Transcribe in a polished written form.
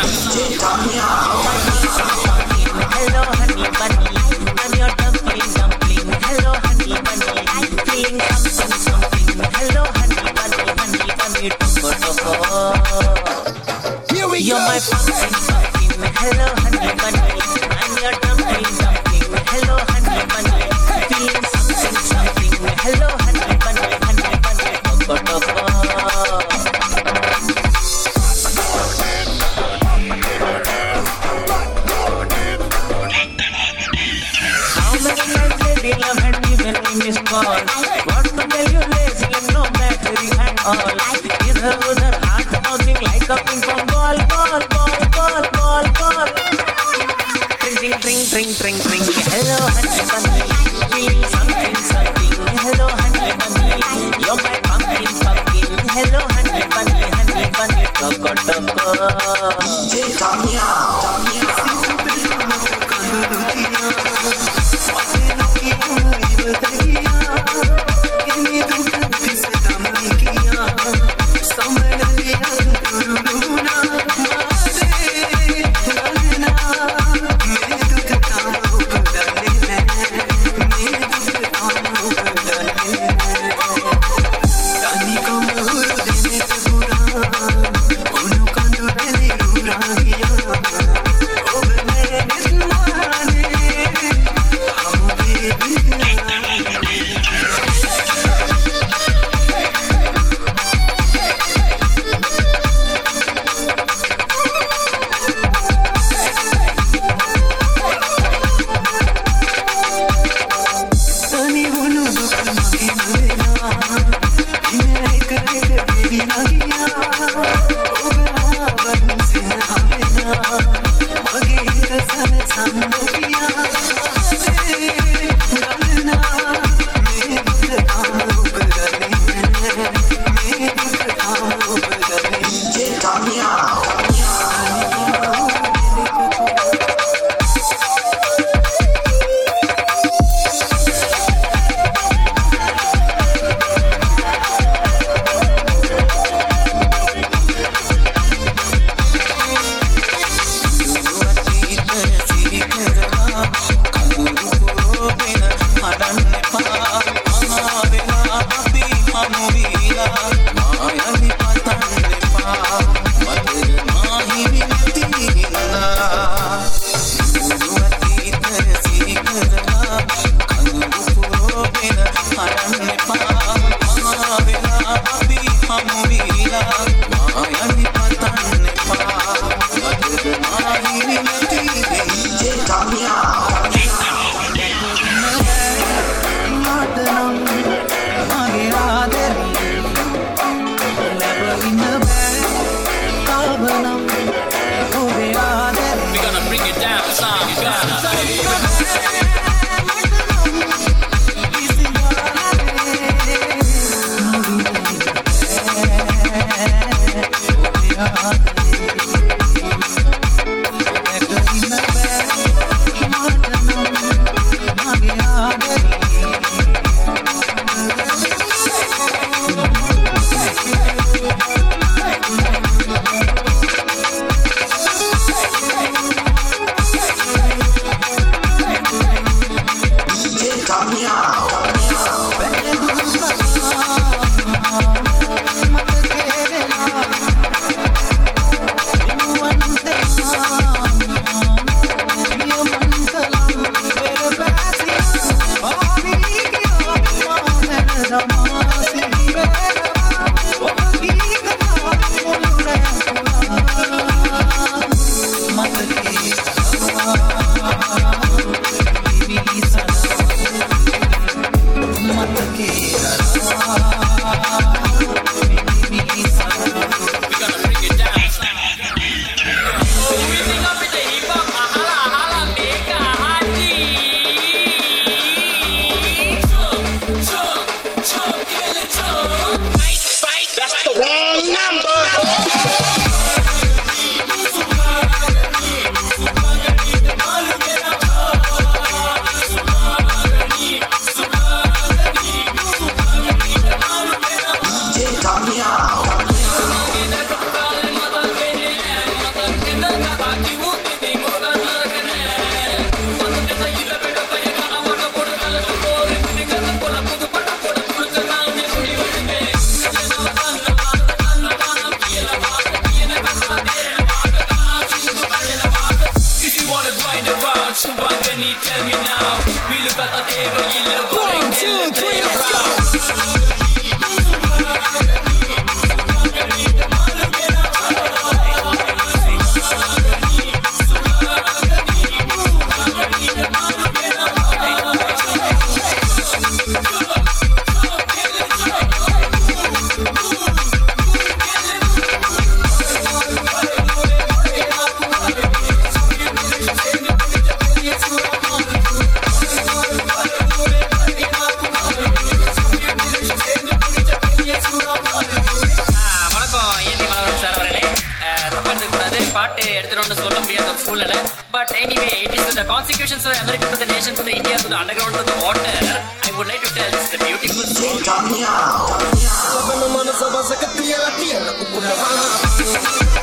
Hello, honey bunny, I'm your dumpling, dumpling. Hello, honey bunny, feeling something, something. Hello, honey bunny, toko, toko. Here we You're go. my pumpkin, pumpkin. Hello, honey bunny, I'm your dumpling, dumpling. Hello, honey bunny, feeling something, something. Hello, honey bunny, toko, toko. Love and even miss call. Want to tell you lazy and no battery at all. Idhar udhar heart bouncing like a ping pong ball, ball, ball, ball, ball, ball. Tring, tring, tring, tring, tring, tring. Hello, honey bunny, feeling something, something. Hello, honey bunny, you're my pumpkin, pumpkin. Hello, honey bunny, toko, toko. Uno cuando te digo Tell me now, we look at the table, you look like 1, 2, 3, let's go. But anyway, it is to the consequences of America to the nation, to the India, to the underground, to the water. I would like to tell this the beautiful story.